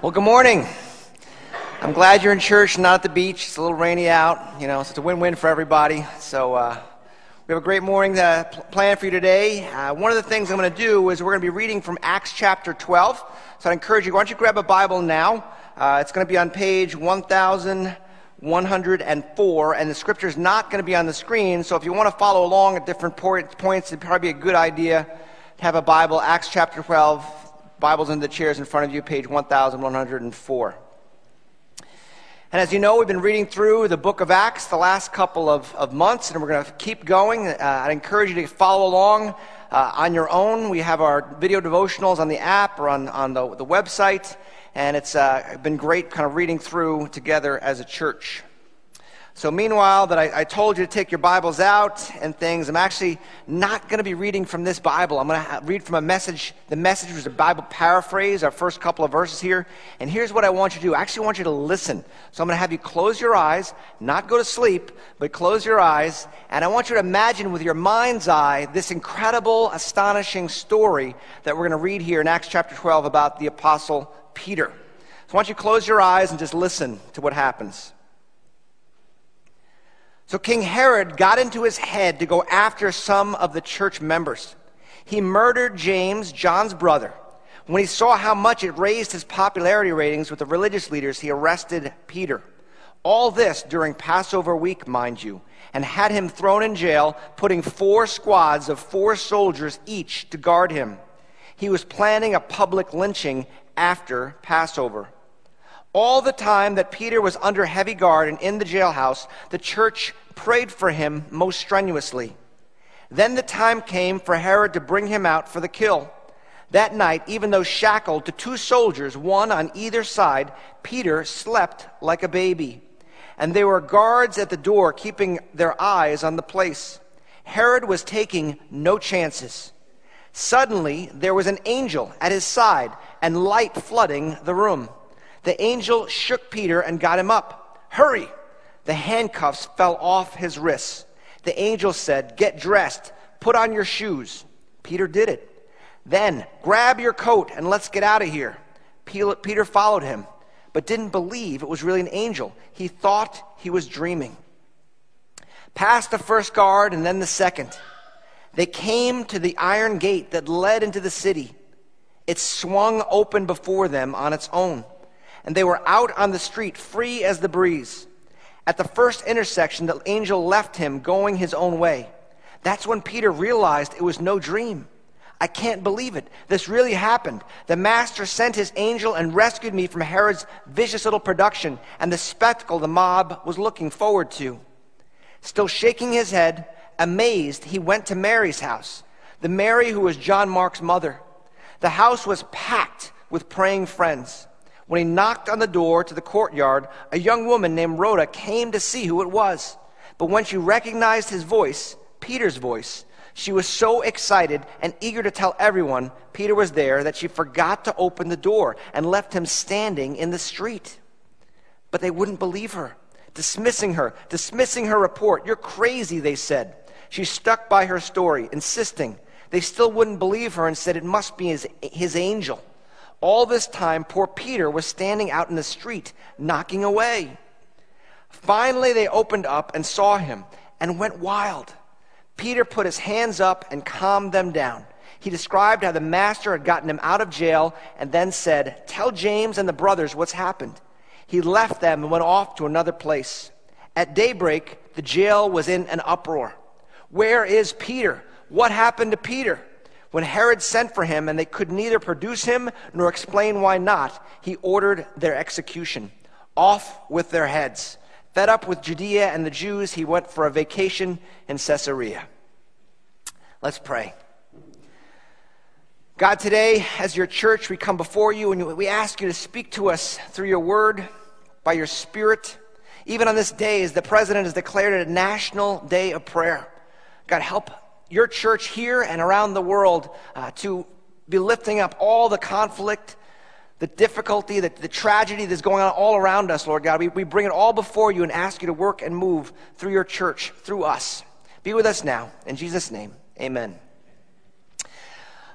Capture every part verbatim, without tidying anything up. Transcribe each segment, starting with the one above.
Well, good morning. I'm glad you're in church, not at the beach. It's a little rainy out, you know, so it's a win-win for everybody. So uh, we have a great morning uh, pl- planned for you today. Uh, one of the things I'm going to do is we're going to be reading from Acts chapter twelve. So I encourage you, why don't you grab a Bible now? Uh, it's going to be on page one thousand one hundred four, and the scripture is not going to be on the screen. So if you want to follow along at different point, points, it'd probably be a good idea to have a Bible. Acts chapter twelve. Bibles in the chairs in front of you, page one thousand one hundred four. And as you know, we've been reading through the book of Acts the last couple of, of months, and we're going to keep going. Uh, I'd encourage you to follow along uh, on your own. We have our video devotionals on the app or on, on the, the website, and it's uh, been great kind of reading through together as a church. So meanwhile that I, I told you to take your Bibles out and things, I'm actually not going to be reading from this Bible. I'm going to ha- read from a message. The message was a Bible paraphrase, our first couple of verses here. And here's what I want you to do. I actually want you to listen. So I'm going to have you close your eyes, not go to sleep, but close your eyes. And I want you to imagine with your mind's eye this incredible, astonishing story that we're going to read here in Acts chapter twelve about the Apostle Peter. So I want you to close your eyes and just listen to what happens. So King Herod got into his head to go after some of the church members. He murdered James, John's brother. When he saw how much it raised his popularity ratings with the religious leaders, he arrested Peter. All this during Passover week, mind you, and had him thrown in jail, putting four squads of four soldiers each to guard him. He was planning a public lynching after Passover. All the time that Peter was under heavy guard and in the jailhouse, the church prayed for him most strenuously. Then the time came for Herod to bring him out for the kill. That night, even though shackled to two soldiers, one on either side, Peter slept like a baby. And there were guards at the door keeping their eyes on the place. Herod was taking no chances. Suddenly, there was an angel at his side and light flooding the room. The angel shook Peter and got him up. "Hurry!" The handcuffs fell off his wrists. The angel said, "Get dressed. Put on your shoes." Peter did it. "Then grab your coat and let's get out of here." Peter followed him, but didn't believe it was really an angel. He thought he was dreaming. Past the first guard and then the second, they came to the iron gate that led into the city. It swung open before them on its own, and they were out on the street, free as the breeze. At the first intersection, the angel left him going his own way. That's when Peter realized it was no dream. "I can't believe it. This really happened. The master sent his angel and rescued me from Herod's vicious little production and the spectacle the mob was looking forward to." Still shaking his head, amazed, he went to Mary's house, the Mary who was John Mark's mother. The house was packed with praying friends. When he knocked on the door to the courtyard, a young woman named Rhoda came to see who it was. But when she recognized his voice, Peter's voice, she was so excited and eager to tell everyone Peter was there that she forgot to open the door and left him standing in the street. But they wouldn't believe her, dismissing her, dismissing her report. "You're crazy," they said. She stuck by her story, insisting. They still wouldn't believe her and said it must be his, his angel. All this time, poor Peter was standing out in the street, knocking away. Finally, they opened up and saw him and went wild. Peter put his hands up and calmed them down. He described how the master had gotten him out of jail and then said, "Tell James and the brothers what's happened." He left them and went off to another place. At daybreak, the jail was in an uproar. "Where is Peter? What happened to Peter?" When Herod sent for him and they could neither produce him nor explain why not, he ordered their execution. Off with their heads. Fed up with Judea and the Jews, he went for a vacation in Caesarea. Let's pray. God, today, as your church, we come before you and we ask you to speak to us through your word, by your Spirit. Even on this day, as the president has declared it a national day of prayer. God, help your church here and around the world uh, to be lifting up all the conflict, the difficulty, the, the tragedy that's going on all around us, Lord God. We, we bring it all before you and ask you to work and move through your church, through us. Be with us now. In Jesus' name, amen. So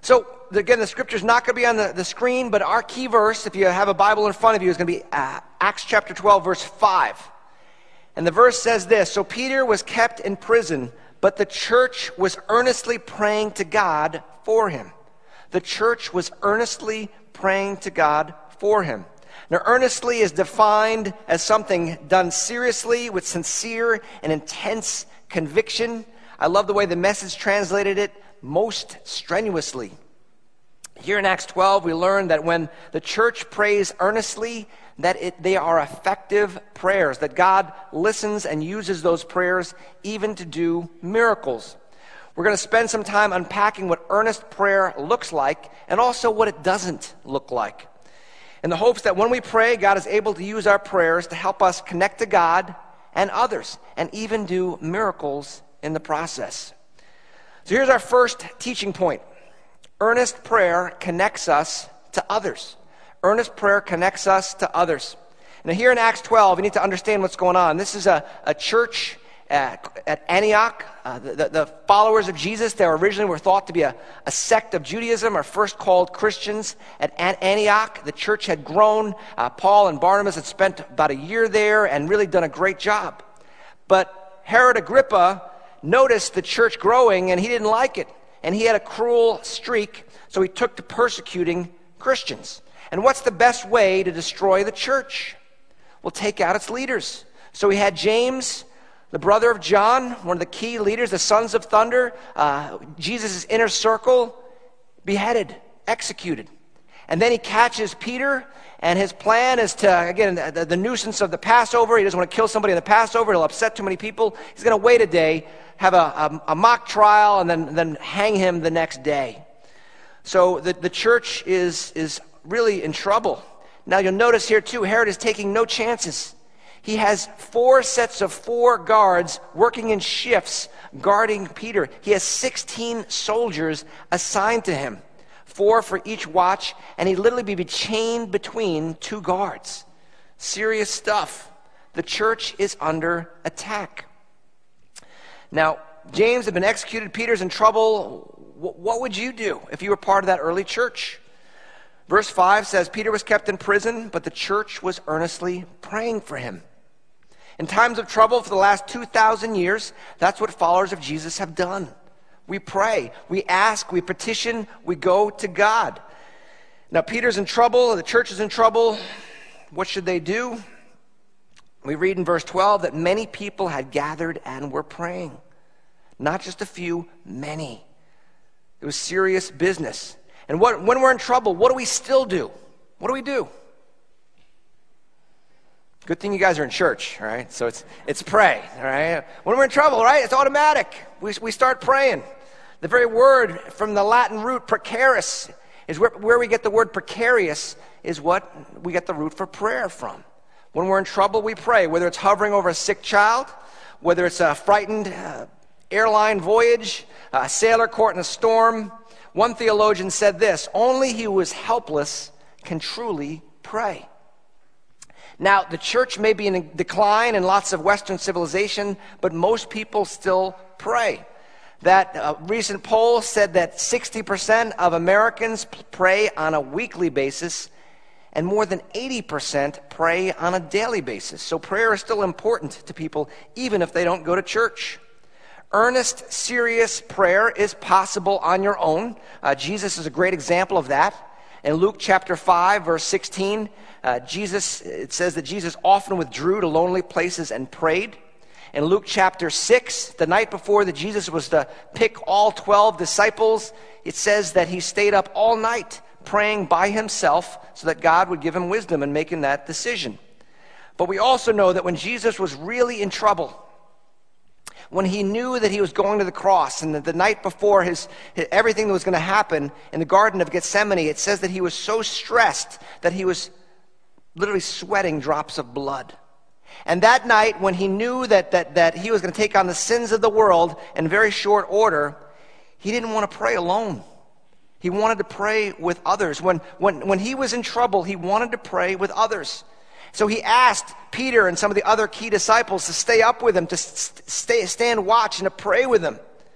again, the scripture's not going to be on the, the screen, but our key verse, if you have a Bible in front of you, is going to be uh, Acts chapter twelve, verse five. And the verse says this: So Peter was kept in prison, but the church was earnestly praying to God for him. The church was earnestly praying to God for him. Now, earnestly is defined as something done seriously with sincere and intense conviction. I love the way the Message translated it, most strenuously. Here in Acts twelve, we learn that when the church prays earnestly, that it, they are effective prayers, that God listens and uses those prayers even to do miracles. We're going to spend some time unpacking what earnest prayer looks like and also what it doesn't look like, in the hopes that when we pray, God is able to use our prayers to help us connect to God and others and even do miracles in the process. So here's our first teaching point. Earnest prayer connects us to others. Earnest prayer connects us to others. Now here in Acts twelve, you need to understand what's going on. This is a, a church at, at Antioch. Uh, the, the, the followers of Jesus, they originally were thought to be a, a sect of Judaism, are first called Christians at Antioch. The church had grown. Uh, Paul and Barnabas had spent about a year there and really done a great job. But Herod Agrippa noticed the church growing, and he didn't like it. And he had a cruel streak, so he took to persecuting Christians. And what's the best way to destroy the church? Well, take out its leaders. So he had James, the brother of John, one of the key leaders, the sons of thunder, uh, Jesus' inner circle, beheaded, executed. And then he catches Peter, and his plan is to, again, the, the nuisance of the Passover. He doesn't want to kill somebody in the Passover. It'll upset too many people. He's going to wait a day, have a, a, a mock trial, and then, then hang him the next day. So the, the church is, is really in trouble. Now you'll notice here too, Herod is taking no chances. He has four sets of four guards working in shifts guarding Peter. He has sixteen soldiers assigned to him, four for each watch, and he'd literally be chained between two guards. Serious stuff. The church is under attack. Now, James had been executed. Peter's in trouble. What would you do if you were part of that early church? Verse five says, Peter was kept in prison, but the church was earnestly praying for him. In times of trouble for the last two thousand years, that's what followers of Jesus have done. We pray, we ask, we petition, we go to God. Now, Peter's in trouble, the church is in trouble. What should they do? We read in verse twelve that many people had gathered and were praying. Not just a few, many. It was serious business. And what, when we're in trouble, what do we still do? What do we do? Good thing you guys are in church, all right? So it's it's pray, all right? When we're in trouble, right, it's automatic. We, we start praying. The very word from the Latin root precaris is where, where we get the word precarious, is what we get the root for prayer from. When we're in trouble, we pray, whether it's hovering over a sick child, whether it's a frightened uh, airline voyage, a sailor caught in a storm. One theologian said this: only he who is helpless can truly pray. Now, the church may be in decline in lots of Western civilization, but most people still pray. That uh, recent poll said that sixty percent of Americans pray on a weekly basis, and more than eighty percent pray on a daily basis. So prayer is still important to people, even if they don't go to church. Earnest, serious prayer is possible on your own. Uh, Jesus is a great example of that. In Luke chapter five, verse sixteen, uh, Jesus, it says that Jesus often withdrew to lonely places and prayed. In Luke chapter six, the night before that Jesus was to pick all twelve disciples, it says that he stayed up all night praying by himself so that God would give him wisdom in making that decision. But we also know that when Jesus was really in trouble, when he knew that he was going to the cross, and the, the night before his, his everything that was going to happen in the Garden of Gethsemane, it says that he was so stressed that he was literally sweating drops of blood. And that night, when he knew that, that, that he was going to take on the sins of the world in very short order, he didn't want to pray alone. He wanted to pray with others. When, when, when he was in trouble, he wanted to pray with others. So he asked Peter and some of the other key disciples to stay up with him, to stay, stand watch and to pray with him.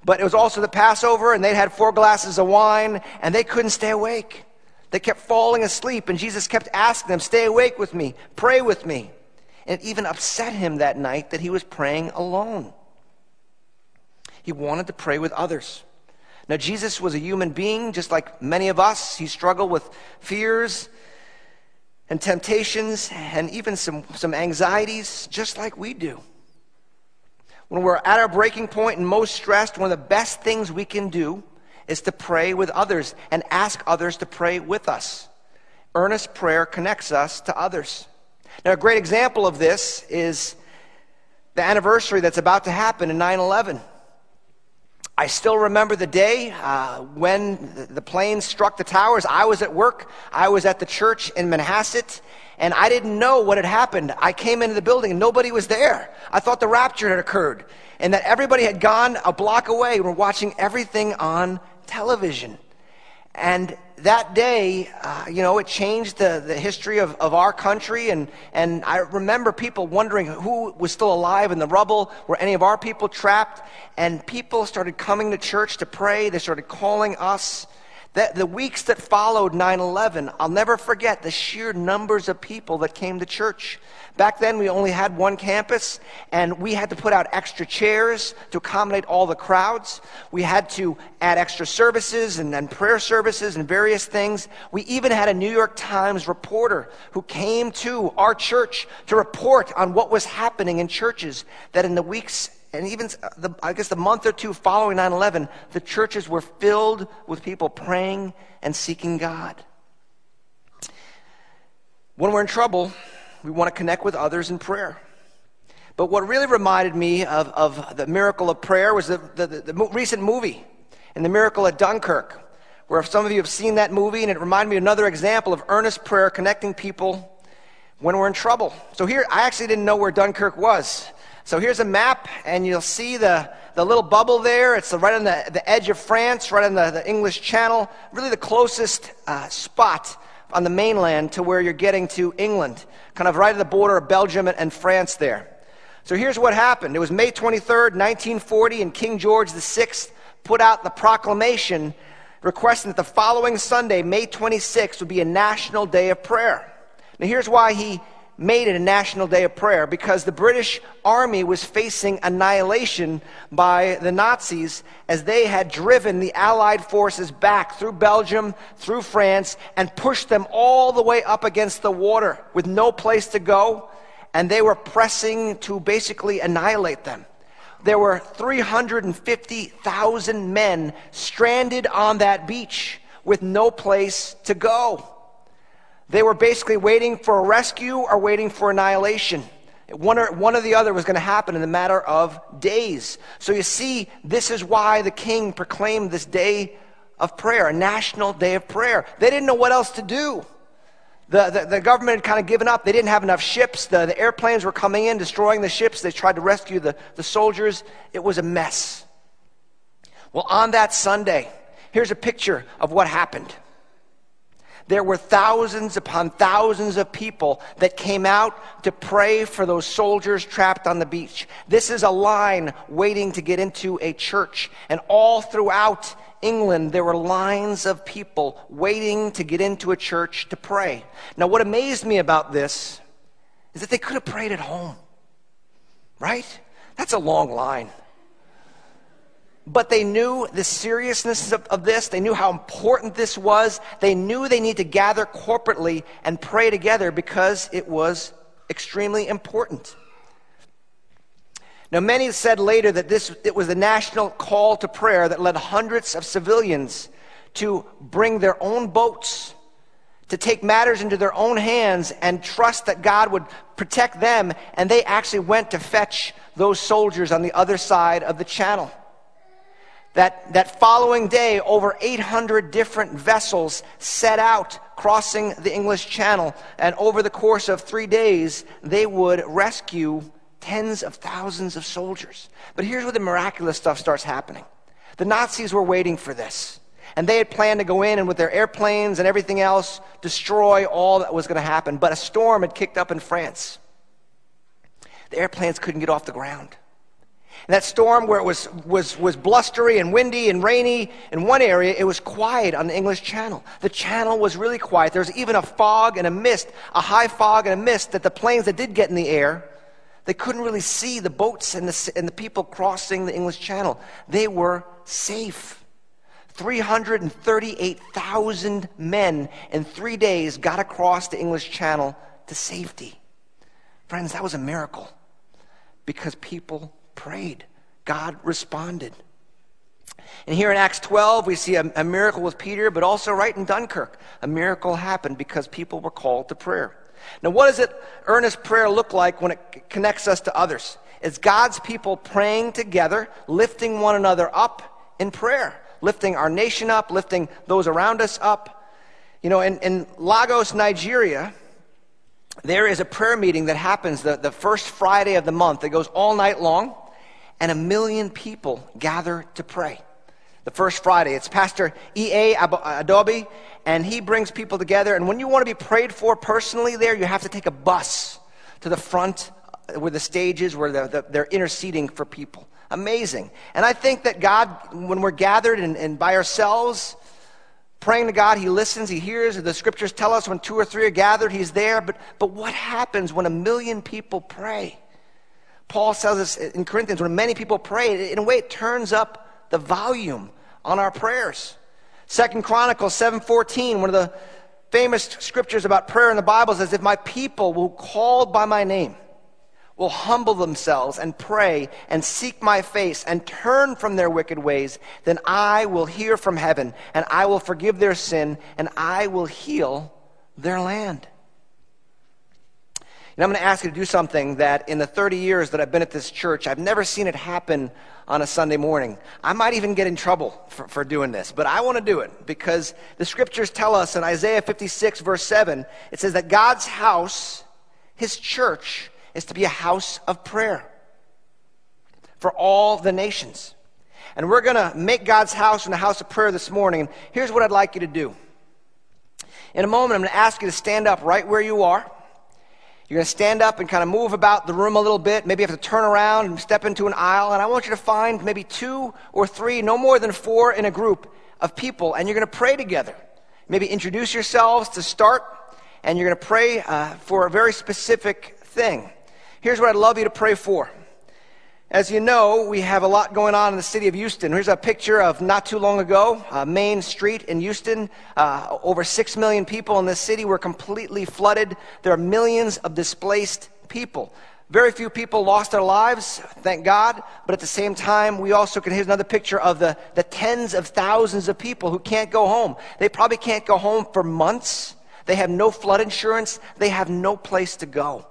But it was also the Passover, and they'd had four glasses of wine, and they couldn't stay awake. They kept falling asleep, and Jesus kept asking them, stay awake with me, pray with me. And it even upset him that night that he was praying alone. He wanted to pray with others. Now, Jesus was a human being, just like many of us. He struggled with fears and temptations and even some, some anxieties, just like we do. When we're at our breaking point and most stressed, one of the best things we can do is to pray with others and ask others to pray with us. Earnest prayer connects us to others. Now, a great example of this is the anniversary that's about to happen in nine eleven. I still remember the day uh, when the plane struck the towers. I was at work. I was at the church in Manhasset, and I didn't know what had happened. I came into the building, and nobody was there. I thought the rapture had occurred, and that everybody had gone a block away. We're watching everything on television. And that day, uh, you know, it changed the, the history of, of our country. And, and I remember people wondering who was still alive in the rubble. Were any of our people trapped? And people started coming to church to pray. They started calling us. That the weeks that followed nine eleven, I'll never forget the sheer numbers of people that came to church. Back then, we only had one campus, and we had to put out extra chairs to accommodate all the crowds. We had to add extra services and, and prayer services and various things. We even had a New York Times reporter who came to our church to report on what was happening in churches, that in the weeks and even, the, I guess, the month or two following nine eleven, the churches were filled with people praying and seeking God. When we're in trouble, we want to connect with others in prayer. But what really reminded me of, of the miracle of prayer was the, the, the, the recent movie, and the miracle at Dunkirk, where if some of you have seen that movie, and it reminded me of another example of earnest prayer connecting people when we're in trouble. So here, I actually didn't know where Dunkirk was. So here's a map, and you'll see the, the little bubble there. It's right on the, the edge of France, right on the, the English Channel, really the closest uh, spot on the mainland to where you're getting to England, kind of right at the border of Belgium and, and France there. So here's what happened. It was May twenty-third, nineteen forty, and King George the Sixth put out the proclamation requesting that the following Sunday, May twenty-sixth, would be a national day of prayer. Now here's why he made it a national day of prayer, because the British army was facing annihilation by the Nazis as they had driven the Allied forces back through Belgium, through France, and pushed them all the way up against the water with no place to go, and they were pressing to basically annihilate them. There were three hundred fifty thousand men stranded on that beach with no place to go. They were basically waiting for a rescue or waiting for annihilation. One or, one or the other was going to happen in a matter of days. So you see, this is why the king proclaimed this day of prayer, a national day of prayer. They didn't know what else to do. The, the, the government had kind of given up. They didn't have enough ships. The, the airplanes were coming in, destroying the ships. They tried to rescue the, the soldiers. It was a mess. Well, on that Sunday, here's a picture of what happened. There were thousands upon thousands of people that came out to pray for those soldiers trapped on the beach. This is a line waiting to get into a church. And all throughout England, there were lines of people waiting to get into a church to pray. Now, what amazed me about this is that they could have prayed at home, right? That's a long line. But they knew the seriousness of, of this. They knew how important this was. They knew they need to gather corporately and pray together because it was extremely important. Now, many said later that this it was the national call to prayer that led hundreds of civilians to bring their own boats, to take matters into their own hands and trust that God would protect them. And they actually went to fetch those soldiers on the other side of the channel. That, that following day, over eight hundred different vessels set out crossing the English Channel. And over the course of three days, they would rescue tens of thousands of soldiers. But here's where the miraculous stuff starts happening. The Nazis were waiting for this. And they had planned to go in and with their airplanes and everything else, destroy all that was going to happen. But a storm had kicked up in France. The airplanes couldn't get off the ground. And that storm where it was, was, was blustery and windy and rainy in one area, it was quiet on the English Channel. The channel was really quiet. There was even a fog and a mist, a high fog and a mist that the planes that did get in the air, they couldn't really see the boats and the, and the people crossing the English Channel. They were safe. three hundred thirty-eight thousand men in three days got across the English Channel to safety. Friends, that was a miracle because people prayed. God responded. And here in Acts twelve, we see a, a miracle with Peter, but also right in Dunkirk, a miracle happened because people were called to prayer. Now, what does it, earnest prayer look like when it c- connects us to others? It's God's people praying together, lifting one another up in prayer, lifting our nation up, lifting those around us up. You know, in, in Lagos, Nigeria, there is a prayer meeting that happens the, the first Friday of the month. It goes all night long, and a million people gather to pray. The first Friday. It's Pastor E A Adobe, and he brings people together. And when you want to be prayed for personally there, you have to take a bus to the front where the stage is, where they're, they're interceding for people. Amazing. And I think that God, when we're gathered and, and by ourselves, praying to God, he listens, he hears. The scriptures tell us when two or three are gathered, he's there. But, but what happens when a million people pray? Paul tells us in Corinthians, when many people pray, in a way it turns up the volume on our prayers. Second Chronicles seven fourteen, one of the famous scriptures about prayer in the Bible, says, if my people will call by my name, will humble themselves and pray and seek my face and turn from their wicked ways, then I will hear from heaven and I will forgive their sin and I will heal their land. And I'm going to ask you to do something that in the thirty years that I've been at this church, I've never seen it happen on a Sunday morning. I might even get in trouble for, for doing this, but I want to do it because the scriptures tell us in Isaiah fifty-six verse seven, it says that God's house, his church, is to be a house of prayer for all the nations. And we're going to make God's house a house of prayer this morning. And here's what I'd like you to do. In a moment, I'm going to ask you to stand up right where you are. You're going to stand up and kind of move about the room a little bit. Maybe you have to turn around and step into an aisle. And I want you to find maybe two or three, no more than four in a group of people. And you're going to pray together. Maybe introduce yourselves to start. And you're going to pray uh, for a very specific thing. Here's what I'd love you to pray for. As you know, we have a lot going on in the city of Houston. Here's a picture of not too long ago, uh, Main Street in Houston. Uh, over six million people in this city were completely flooded. There are millions of displaced people. Very few people lost their lives, thank God. But at the same time, we also can, here's another picture of the, the tens of thousands of people who can't go home. They probably can't go home for months. They have no flood insurance. They have no place to go.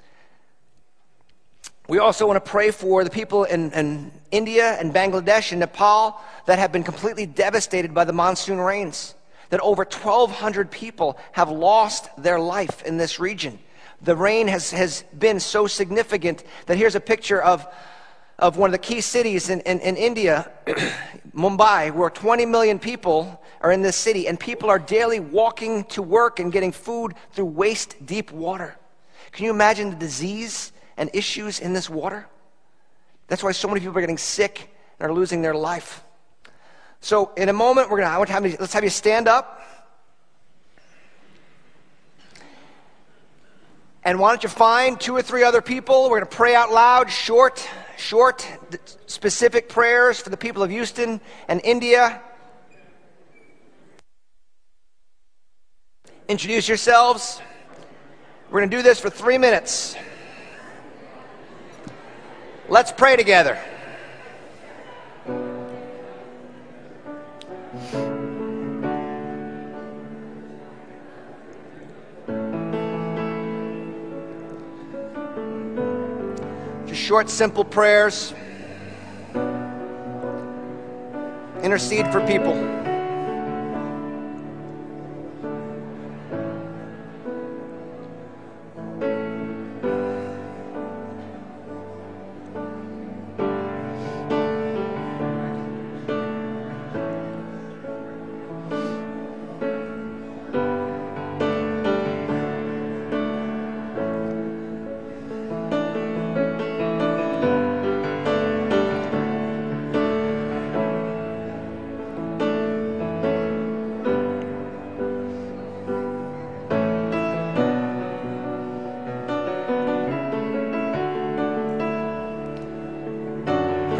We also want to pray for the people in, in India and Bangladesh and Nepal that have been completely devastated by the monsoon rains. That over twelve hundred people have lost their life in this region. The rain has, has been so significant that here's a picture of, of one of the key cities in, in, in India, Mumbai, where twenty million people are in this city. And people are daily walking to work and getting food through waist-deep water. Can you imagine the disease and issues in this water? That's why so many people are getting sick and are losing their life. So in a moment, we're gonna. I want to have you, let's have you stand up. And why don't you find two or three other people? We're going to pray out loud, short, short, specific prayers for the people of Houston and India. Introduce yourselves. We're going to do this for three minutes. Let's pray together. Just short, simple prayers. Intercede for people.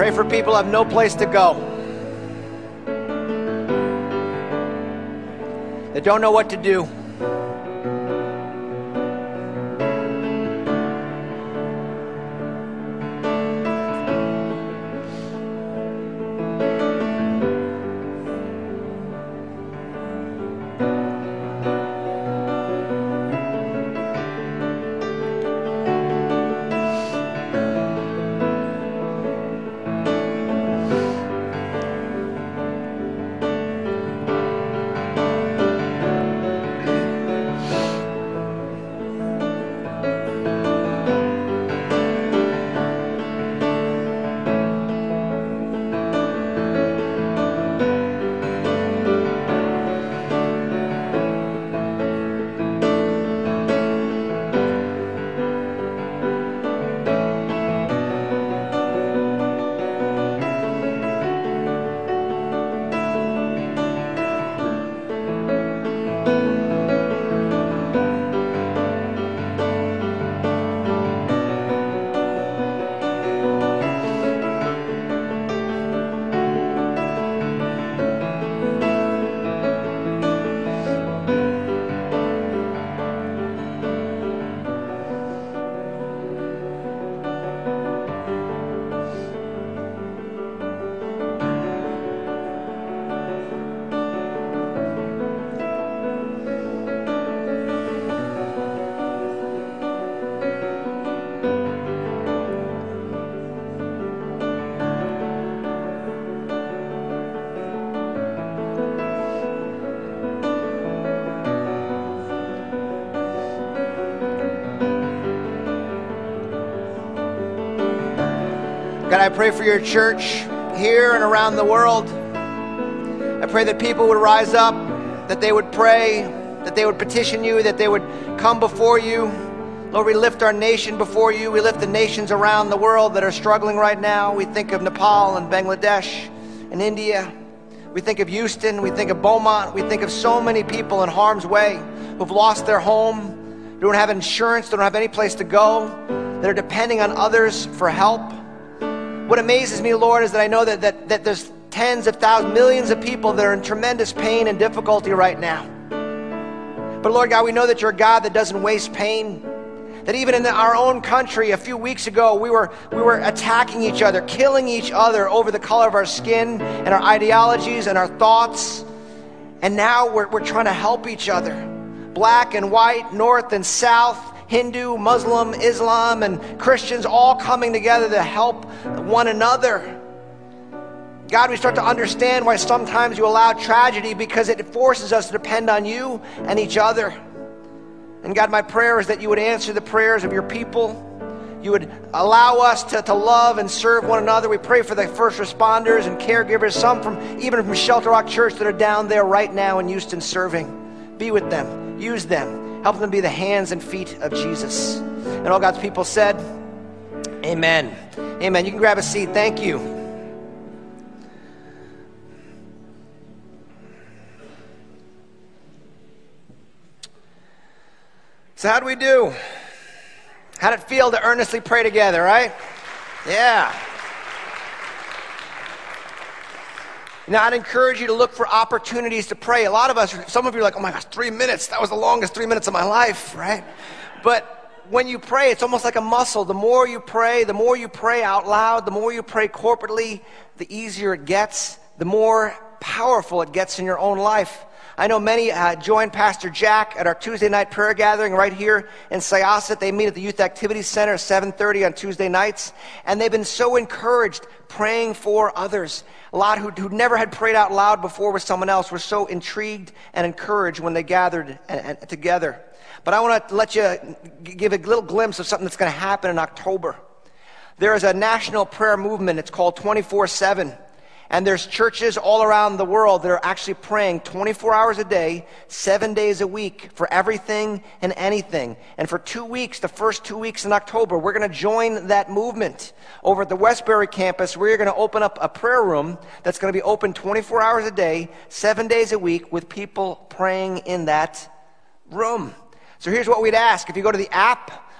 Pray for people who have no place to go, that don't know what to do. God, I pray for your church here and around the world. I pray that people would rise up, that they would pray, that they would petition you, that they would come before you. Lord, we lift our nation before you. We lift the nations around the world that are struggling right now. We think of Nepal and Bangladesh and India. We think of Houston. We think of Beaumont. We think of so many people in harm's way who've lost their home, who don't have insurance, they don't have any place to go, that are depending on others for help. What amazes me, Lord, is that I know that, that, that there's tens of thousands, millions of people that are in tremendous pain and difficulty right now. But Lord God, we know that you're a God that doesn't waste pain. That even in the, our own country, a few weeks ago, we were, we were attacking each other, killing each other over the color of our skin and our ideologies and our thoughts. And now we're, we're trying to help each other. Black and white, north and south, Hindu, Muslim, Islam, and Christians all coming together to help one another. God, we start to understand why sometimes you allow tragedy, because it forces us to depend on you and each other. And God, my prayer is that you would answer the prayers of your people. You would allow us to, to love and serve one another. We pray for the first responders and caregivers, some from even from Shelter Rock Church that are down there right now in Houston serving. Be with them. Use them. Help them be the hands and feet of Jesus. And all God's people said, amen. Amen. You can grab a seat. Thank you. So how do we do? How'd it feel to earnestly pray together, right? Yeah. Now, I'd encourage you to look for opportunities to pray. A lot of us, some of you are like, oh my gosh, three minutes. That was the longest three minutes of my life, right? But when you pray, it's almost like a muscle. The more you pray, the more you pray out loud, the more you pray corporately, the easier it gets, the more powerful it gets in your own life. I know many uh, joined Pastor Jack at our Tuesday night prayer gathering right here in Syosset. They meet at the Youth Activities Center at seven thirty on Tuesday nights. And they've been so encouraged praying for others. A lot who who never had prayed out loud before with someone else were so intrigued and encouraged when they gathered and, and, together. But I want to let you give a little glimpse of something that's going to happen in October. There is a national prayer movement. It's called twenty-four seven. And there's churches all around the world that are actually praying twenty-four hours a day, seven days a week for everything and anything. And for two weeks, the first two weeks in October, we're going to join that movement. Over at the Westbury campus, we're going to open up a prayer room that's going to be open twenty-four hours a day, seven days a week, with people praying in that room. So here's what we'd ask. If you go to the app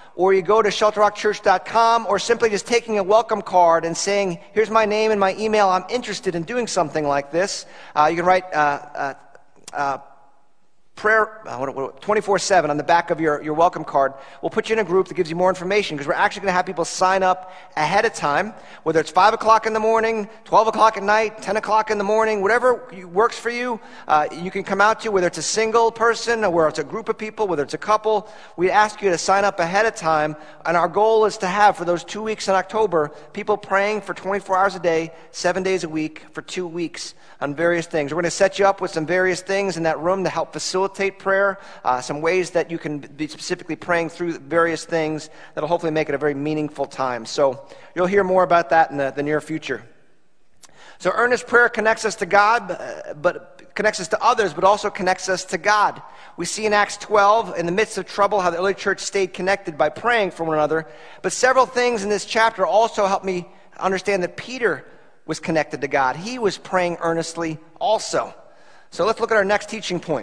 or you go to shelter rock church dot com, or simply just taking a welcome card and saying, here's my name and my email, I'm interested in doing something like this. Uh, you can write uh, uh, uh, prayer twenty-four seven on the back of your, your welcome card. We'll put you in a group that gives you more information, because we're actually going to have people sign up ahead of time, whether it's five o'clock in the morning, twelve o'clock at night, ten o'clock in the morning, whatever works for you. Uh, you can come out to, whether it's a single person or whether it's a group of people, whether it's a couple. We ask you to sign up ahead of time, and our goal is to have, for those two weeks in October, people praying for twenty-four hours a day, seven days a week, for two weeks on various things. We're going to set you up with some various things in that room to help facilitate prayer, uh, some ways that you can be specifically praying through various things that'll hopefully make it a very meaningful time. So you'll hear more about that in the, the near future. So earnest prayer connects us to God, uh, but connects us to others, but also connects us to God. We see in Acts twelve, in the midst of trouble, how the early church stayed connected by praying for one another. But several things in this chapter also help me understand that Peter was connected to God. He was praying earnestly also. So let's look at our next teaching point.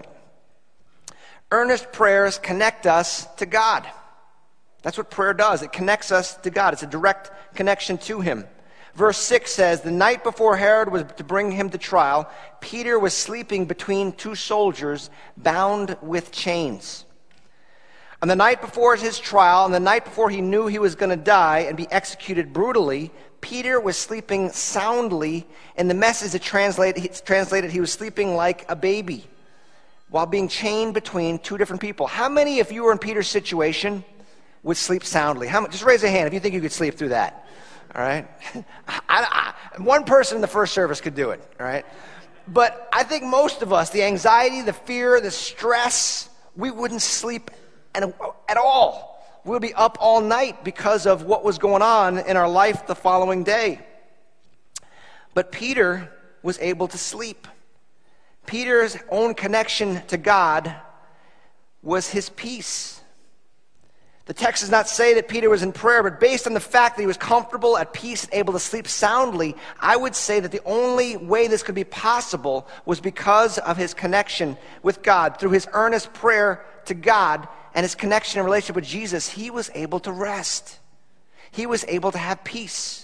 Earnest prayers connect us to God. That's what prayer does. It connects us to God. It's a direct connection to Him. Verse six says, the night before Herod was to bring him to trial, Peter was sleeping between two soldiers, bound with chains. On the night before his trial, and the night before he knew he was going to die and be executed brutally, Peter was sleeping soundly. In the message it translated, it's translated he was sleeping like a baby while being chained between two different people. How many, if you were in Peter's situation, would sleep soundly? How, just raise a hand if you think you could sleep through that. All right? I, I, one person in the first service could do it. All right? But I think most of us, the anxiety, the fear, the stress, we wouldn't sleep at, at all. We'll be up all night because of what was going on in our life the following day. But Peter was able to sleep. Peter's own connection to God was his peace. The text does not say that Peter was in prayer, but based on the fact that he was comfortable, at peace, and able to sleep soundly, I would say that the only way this could be possible was because of his connection with God. Through his earnest prayer to God and his connection and relationship with Jesus, he was able to rest. He was able to have peace.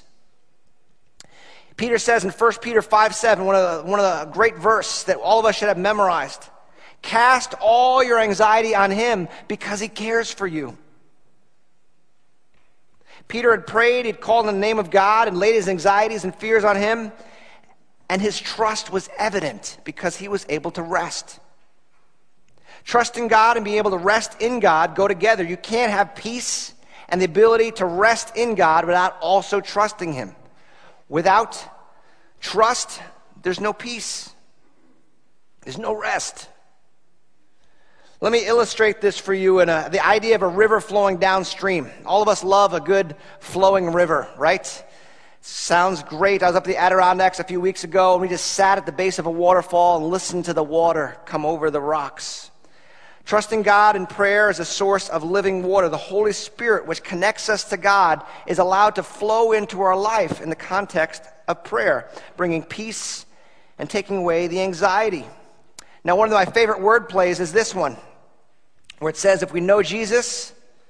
Peter says in First Peter five seven, one of the, one of the great verses that all of us should have memorized, cast all your anxiety on him because he cares for you. Peter had prayed, he'd called in the name of God and laid his anxieties and fears on him, and his trust was evident because he was able to rest. Trusting God and being able to rest in God go together. You can't have peace and the ability to rest in God without also trusting Him. Without trust, there's no peace. There's no rest. Let me illustrate this for you in a, the idea of a river flowing downstream. All of us love a good flowing river, right? Sounds great. I was up at the Adirondacks a few weeks ago, and we just sat at the base of a waterfall and listened to the water come over the rocks. Trusting God in prayer is a source of living water. The Holy Spirit, which connects us to God, is allowed to flow into our life in the context of prayer, bringing peace and taking away the anxiety. Now, one of my favorite word plays is this one, where it says, if we know Jesus,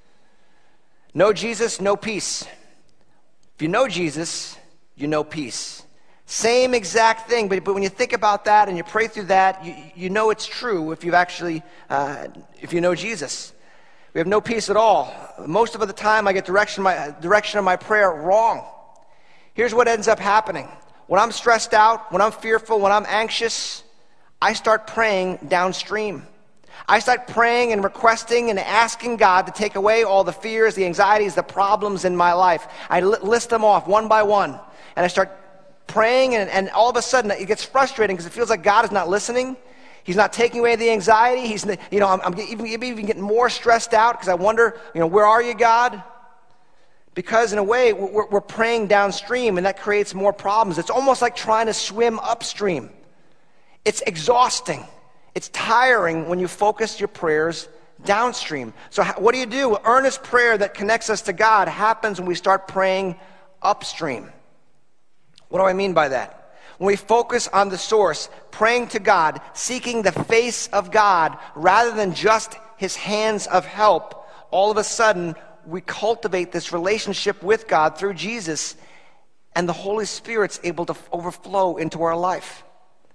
know Jesus, know peace. If you know Jesus, you know peace. Same exact thing, but, but when you think about that and you pray through that, you, you know it's true if you've actually, uh, if you know Jesus. We have no peace at all. Most of the time I get direction, my, direction of my prayer wrong. Here's what ends up happening. When I'm stressed out, when I'm fearful, when I'm anxious, I start praying downstream. I start praying and requesting and asking God to take away all the fears, the anxieties, the problems in my life. I li- list them off one by one, and I start praying, and, and all of a sudden it gets frustrating because it feels like God is not listening. He's not taking away the anxiety. He's, you know, I'm, I'm even, even getting more stressed out because I wonder, you know, where are you, God? Because in a way, we're, we're praying downstream, and that creates more problems. It's almost like trying to swim upstream. It's exhausting. It's tiring when you focus your prayers downstream. So how, what do you do? Earnest prayer that connects us to God happens when we start praying upstream. What do I mean by that? When we focus on the source, praying to God, seeking the face of God, rather than just His hands of help, all of a sudden, we cultivate this relationship with God through Jesus, and the Holy Spirit's able to overflow into our life.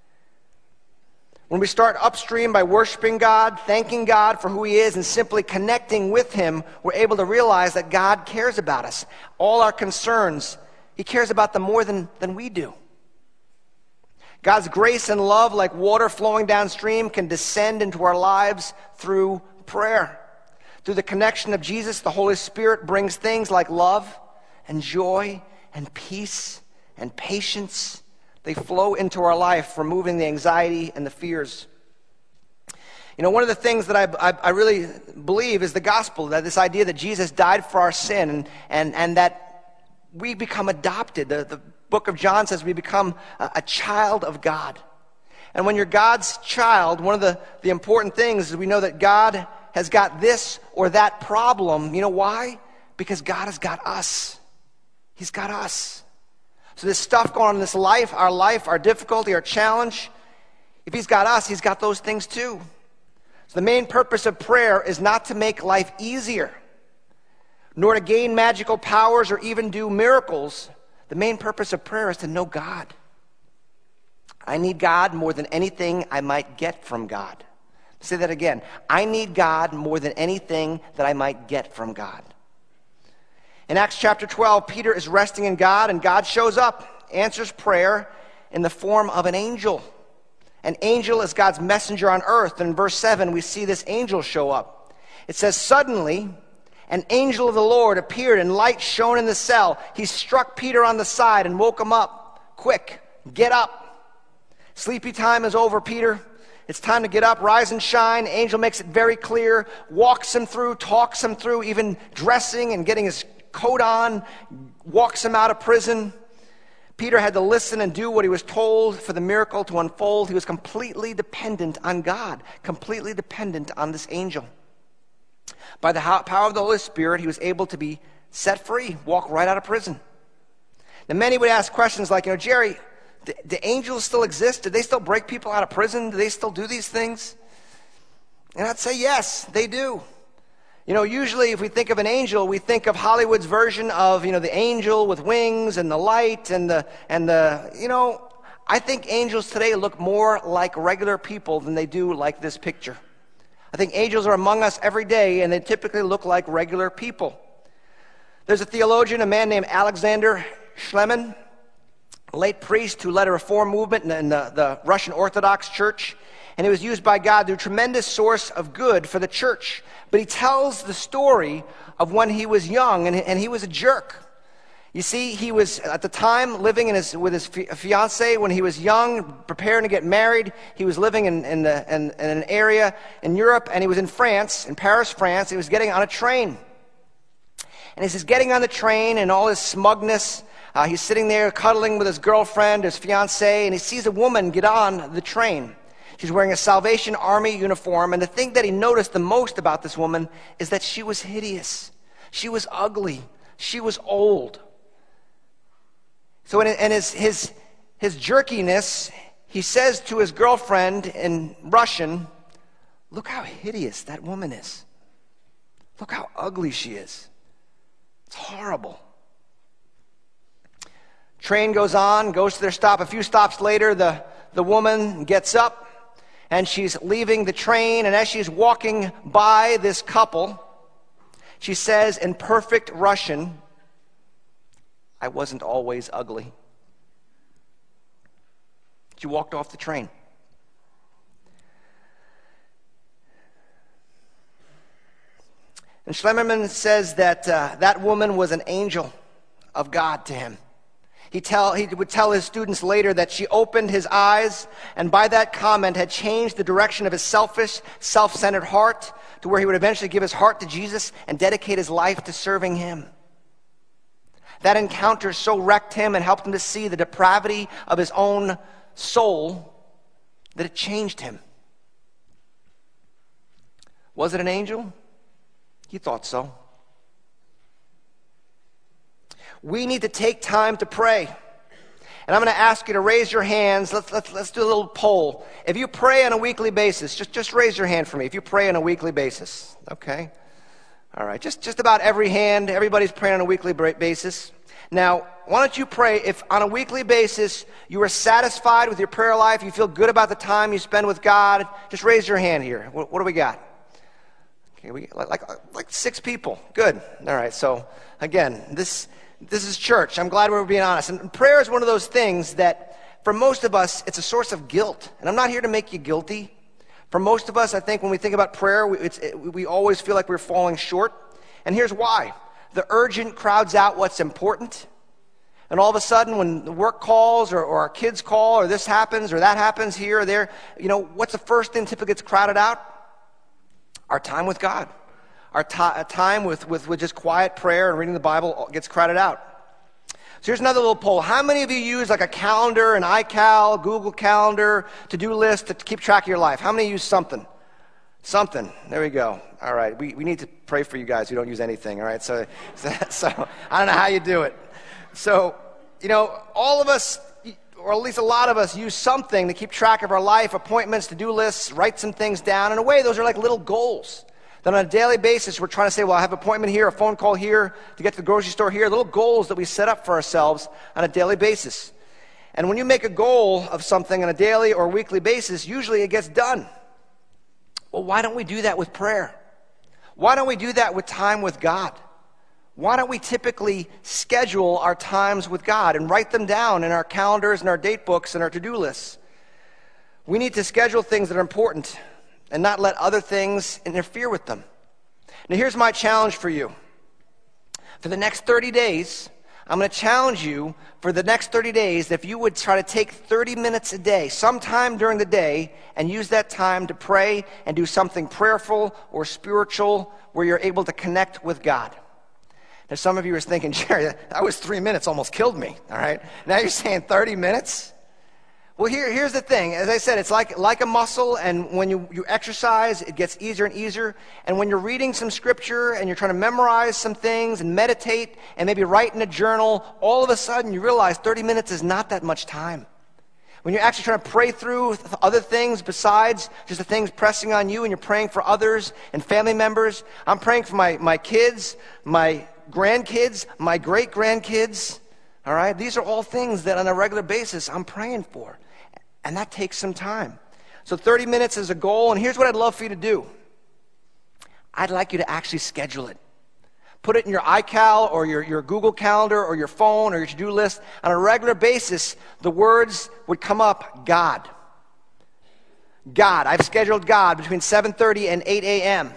When we start upstream by worshiping God, thanking God for who He is, and simply connecting with Him, we're able to realize that God cares about us. All our concerns, He cares about them more than, than we do. God's grace and love, like water flowing downstream, can descend into our lives through prayer. Through the connection of Jesus, the Holy Spirit brings things like love and joy and peace and patience. They flow into our life, removing the anxiety and the fears. You know, one of the things that I, I, I really believe is the gospel, that this idea that Jesus died for our sin, and, and, and that we become adopted. The, the book of John says we become a, a child of God. And when you're God's child, one of the, the important things is we know that God has got this or that problem. You know why? Because God has got us. He's got us. So this stuff going on in this life, our life, our difficulty, our challenge, if He's got us, He's got those things too. So the main purpose of prayer is not to make life easier, nor to gain magical powers or even do miracles. The main purpose of prayer is to know God. I need God more than anything I might get from God. Say that again. I need God more than anything that I might get from God. In Acts chapter twelve, Peter is resting in God, and God shows up, answers prayer in the form of an angel. An angel is God's messenger on earth. And in verse seven, we see this angel show up. It says, suddenly, an angel of the Lord appeared, and light shone in the cell. He struck Peter on the side and woke him up. Quick, get up. Sleepy time is over, Peter. It's time to get up, rise and shine. Angel makes it very clear, walks him through, talks him through, even dressing and getting his coat on, walks him out of prison. Peter had to listen and do what he was told for the miracle to unfold. He was completely dependent on God, completely dependent on this angel. By the power of the Holy Spirit, he was able to be set free, walk right out of prison. Now, many would ask questions like, you know, Jerry, do, do angels still exist? Do they still break people out of prison? Do they still do these things? And I'd say, yes, they do. You know, usually if we think of an angel, we think of Hollywood's version of, you know, the angel with wings and the light and the, and the, you know, I think angels today look more like regular people than they do like this picture. I think angels are among us every day, and they typically look like regular people. There's a theologian, a man named Alexander Schlemin, a late priest who led a reform movement in the, in the, the Russian Orthodox Church, and he was used by God to a tremendous source of good for the church. But he tells the story of when he was young, and, and he was a jerk. You see, he was, at the time, living in his, with his fiancée when he was young, preparing to get married. He was living in, in, the, in, in an area in Europe, and he was in France, in Paris, France. He was getting on a train. And as he's getting on the train in all his smugness, uh, he's sitting there cuddling with his girlfriend, his fiancée, and he sees a woman get on the train. She's wearing a Salvation Army uniform, and the thing that he noticed the most about this woman is that she was hideous. She was ugly. She was old. So in, in his, his, his jerkiness, he says to his girlfriend in Russian, look how hideous that woman is. Look how ugly she is. It's horrible. Train goes on, goes to their stop. A few stops later, the, the woman gets up, and she's leaving the train, and as she's walking by this couple, she says in perfect Russian, I wasn't always ugly. She walked off the train. And Schleiermacher says that uh, that woman was an angel of God to him. He, tell, he would tell his students later that she opened his eyes, and by that comment had changed the direction of his selfish, self-centered heart to where he would eventually give his heart to Jesus and dedicate his life to serving him. That encounter so wrecked him and helped him to see the depravity of his own soul that it changed him. Was it an angel? He thought so. We need to take time to pray. And I'm going to ask you to raise your hands. Let's, let's, let's do a little poll. If you pray on a weekly basis, just, just raise your hand for me. If you pray on a weekly basis, okay? All right, just, just about every hand, everybody's praying on a weekly basis. Now, why don't you pray if on a weekly basis you are satisfied with your prayer life, you feel good about the time you spend with God, just raise your hand here. What, what do we got? Okay, we like, like like six people. Good. All right, so again, this this is church. I'm glad we're being honest. And prayer is one of those things that for most of us, it's a source of guilt. And I'm not here to make you guilty. For most of us, I think when we think about prayer, we, it's, it, we always feel like we're falling short. And here's why. The urgent crowds out what's important. And all of a sudden, when the work calls or, or our kids call or this happens or that happens here or there, you know, what's the first thing typically gets crowded out? Our time with God. Our t- time with, with, with just quiet prayer and reading the Bible gets crowded out. So here's another little poll. How many of you use like a calendar, an iCal, Google Calendar, to-do list to keep track of your life? How many use something? Something. There we go. All right. We we need to pray for you guys who don't use anything. All right. So, so, so I don't know how you do it. So, you know, all of us, or at least a lot of us, use something to keep track of our life, appointments, to-do lists, write some things down. In a way, those are like little goals. That on a daily basis, we're trying to say, well, I have an appointment here, a phone call here, to get to the grocery store here, little goals that we set up for ourselves on a daily basis. And when you make a goal of something on a daily or weekly basis, usually it gets done. Well, why don't we do that with prayer? Why don't we do that with time with God? Why don't we typically schedule our times with God and write them down in our calendars and our date books and our to-do lists? We need to schedule things that are important and not let other things interfere with them. Now, here's my challenge for you. For the next thirty days, I'm going to challenge you for the next thirty days if you would try to take thirty minutes a day, sometime during the day, and use that time to pray and do something prayerful or spiritual where you're able to connect with God. Now, some of you are thinking, Jerry, that was three minutes, almost killed me, all right? Now you're saying thirty minutes? Well, here, here's the thing. As I said, it's like, like a muscle, and when you, you exercise, it gets easier and easier. And when you're reading some scripture and you're trying to memorize some things and meditate and maybe write in a journal, all of a sudden you realize thirty minutes is not that much time. When you're actually trying to pray through other things besides just the things pressing on you and you're praying for others and family members. I'm praying for my, my kids, my grandkids, my great-grandkids. All right? These are all things that on a regular basis I'm praying for. And that takes some time. So thirty minutes is a goal, and here's what I'd love for you to do. I'd like you to actually schedule it. Put it in your iCal or your, your Google Calendar or your phone or your to-do list. On a regular basis, the words would come up, God. God. I've scheduled God between seven thirty and eight a.m.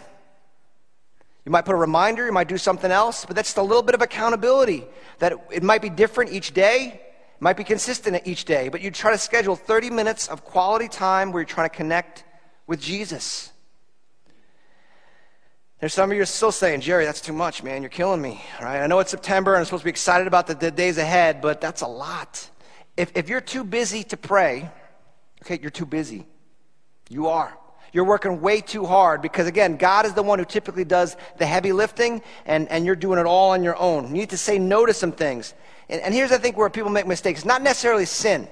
You might put a reminder, you might do something else, but that's just a little bit of accountability. That it might be different each day. Might be consistent each day, but you try to schedule thirty minutes of quality time where you're trying to connect with Jesus. There's some of you are still saying, Jerry, that's too much, man. You're killing me. All right? I know it's September and I'm supposed to be excited about the, the days ahead, but that's a lot. If, if you're too busy to pray, okay, you're too busy. You are. You're working way too hard because, again, God is the one who typically does the heavy lifting, and, and you're doing it all on your own. You need to say no to some things. And, and here's, I think, where people make mistakes. Not necessarily sin.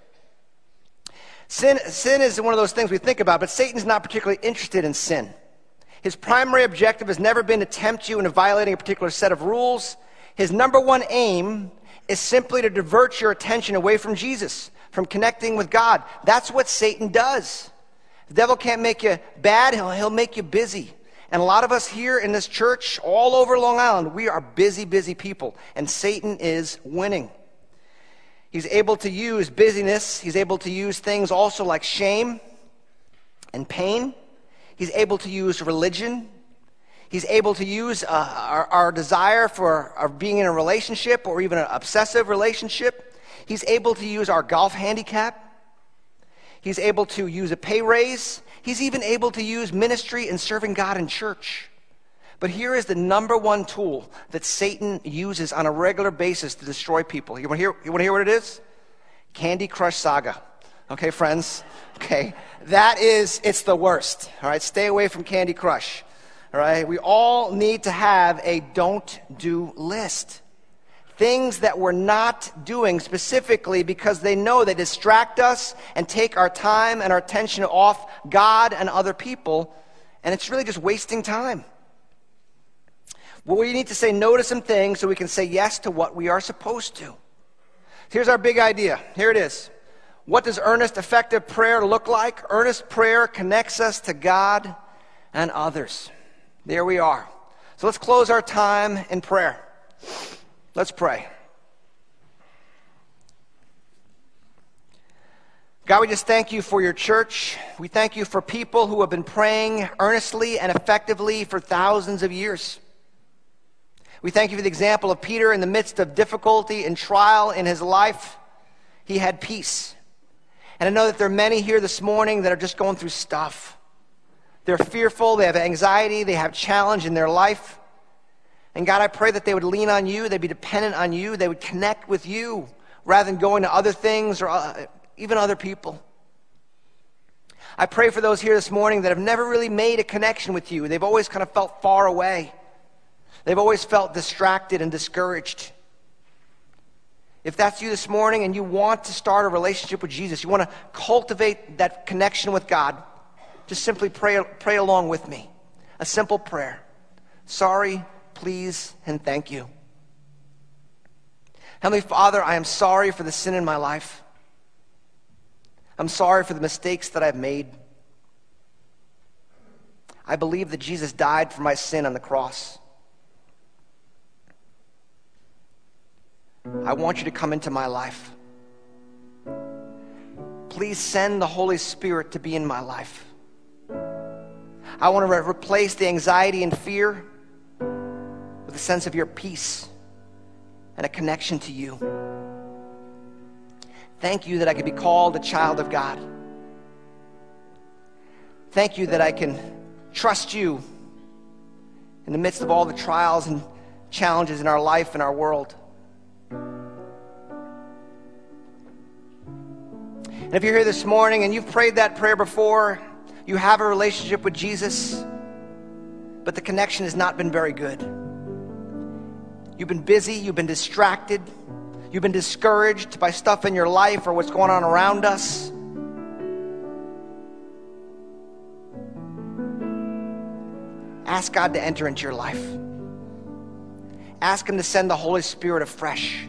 Sin. Sin is one of those things we think about, but Satan's not particularly interested in sin. His primary objective has never been to tempt you into violating a particular set of rules. His number one aim is simply to divert your attention away from Jesus, from connecting with God. That's what Satan does. The devil can't make you bad, he'll, he'll make you busy. And a lot of us here in this church, all over Long Island, we are busy, busy people. And Satan is winning. He's able to use busyness. He's able to use things also like shame and pain. He's able to use religion. He's able to use uh, our, our desire for our being in a relationship or even an obsessive relationship. He's able to use our golf handicap. He's able to use a pay raise. He's even able to use ministry and serving God in church. But here is the number one tool that Satan uses on a regular basis to destroy people. You want to hear, you want to hear what it is? Candy Crush Saga. Okay, friends? Okay. That is, it's the worst. All right, stay away from Candy Crush. All right, we all need to have a don't do list. Things that we're not doing specifically because they know they distract us and take our time and our attention off God and other people, and it's really just wasting time. Well, we need to say no to some things so we can say yes to what we are supposed to. Here's our big idea. Here it is. What does earnest, effective prayer look like? Earnest prayer connects us to God and others. There we are. So let's close our time in prayer. Let's pray. God, we just thank you for your church. We thank you for people who have been praying earnestly and effectively for thousands of years. We thank you for the example of Peter in the midst of difficulty and trial in his life. He had peace. And I know that there are many here this morning that are just going through stuff. They're fearful, they have anxiety, they have challenge in their life. And God, I pray that they would lean on you, they'd be dependent on you, they would connect with you rather than going to other things or uh, even other people. I pray for those here this morning that have never really made a connection with you. They've always kind of felt far away. They've always felt distracted and discouraged. If that's you this morning and you want to start a relationship with Jesus, you want to cultivate that connection with God, just simply pray, pray along with me. A simple prayer. Sorry, please, and thank you. Heavenly Father, I am sorry for the sin in my life. I'm sorry for the mistakes that I've made. I believe that Jesus died for my sin on the cross. I want you to come into my life. Please send the Holy Spirit to be in my life. I want to re- replace the anxiety and fear with a sense of your peace and a connection to you. Thank you that I can be called a child of God. Thank you that I can trust you in the midst of all the trials and challenges in our life and our world. And if you're here this morning and you've prayed that prayer before, you have a relationship with Jesus, but the connection has not been very good. You've been busy, you've been distracted, you've been discouraged by stuff in your life or what's going on around us. Ask God to enter into your life. Ask Him to send the Holy Spirit afresh.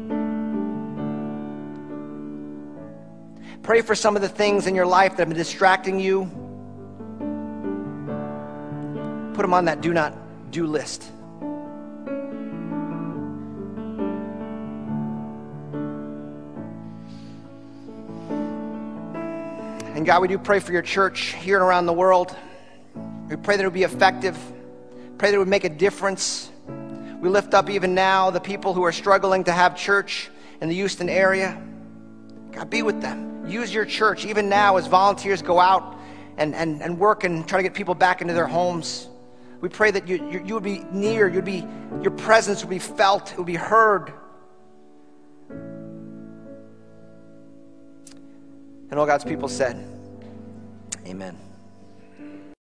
Pray for some of the things in your life that have been distracting you. Put them on that do not do list. And God, we do pray for your church here and around the world. We pray that it would be effective. Pray that it would make a difference. We lift up even now the people who are struggling to have church in the Houston area. God, be with them. Use your church even now as volunteers go out and, and, and work and try to get people back into their homes. We pray that you, you, you would be near, you'd be, your presence would be felt, it would be heard. And all God's people said, amen.